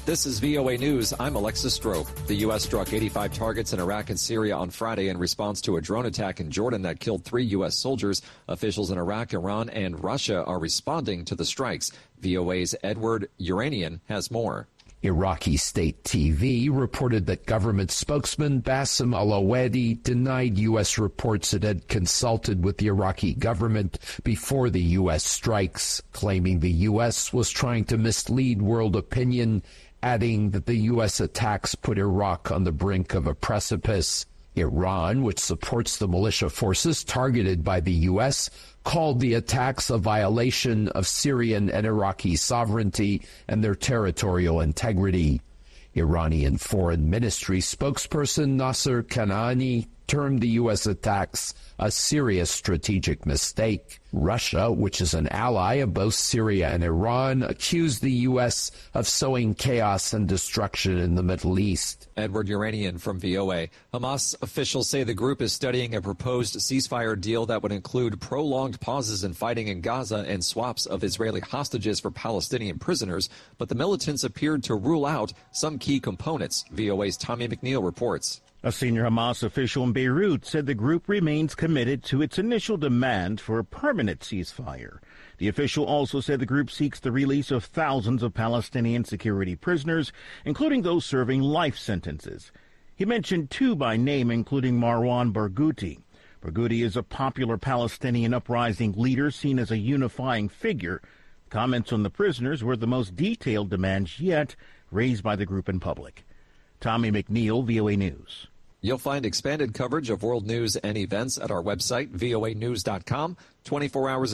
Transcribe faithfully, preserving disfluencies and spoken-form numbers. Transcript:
This is V O A News. I'm Alexis Strope. The U S struck eighty-five targets in Iraq and Syria on Friday in response to a drone attack in Jordan that killed three U S soldiers. Officials in Iraq, Iran, and Russia are responding to the strikes. V O A's Edward Uranian has more. Iraqi state T V reported that government spokesman Bassem Al-Awadi denied U S reports it had consulted with the Iraqi government before the U S strikes, claiming the U S was trying to mislead world opinion, adding that the U S attacks put Iraq on the brink of a precipice. Iran, which supports the militia forces targeted by the U S, called the attacks a violation of Syrian and Iraqi sovereignty and their territorial integrity. Iranian Foreign Ministry spokesperson Nasser Kanani termed the U S attacks a serious strategic mistake. Russia, which is an ally of both Syria and Iran, accused the U S of sowing chaos and destruction in the Middle East. Edward Uranian from V O A. Hamas officials say the group is studying a proposed ceasefire deal that would include prolonged pauses in fighting in Gaza and swaps of Israeli hostages for Palestinian prisoners, but the militants appeared to rule out some key components. V O A's Tommy McNeil reports. A senior Hamas official in Beirut said the group remains committed to its initial demand for a permanent ceasefire. The official also said the group seeks the release of thousands of Palestinian security prisoners, including those serving life sentences. He mentioned two by name, including Marwan Barghouti. Barghouti is a popular Palestinian uprising leader seen as a unifying figure. Comments on the prisoners were the most detailed demands yet raised by the group in public. Tommy McNeil, V O A News. You'll find expanded coverage of world news and events at our website, V O A news dot com, twenty-four hours a day.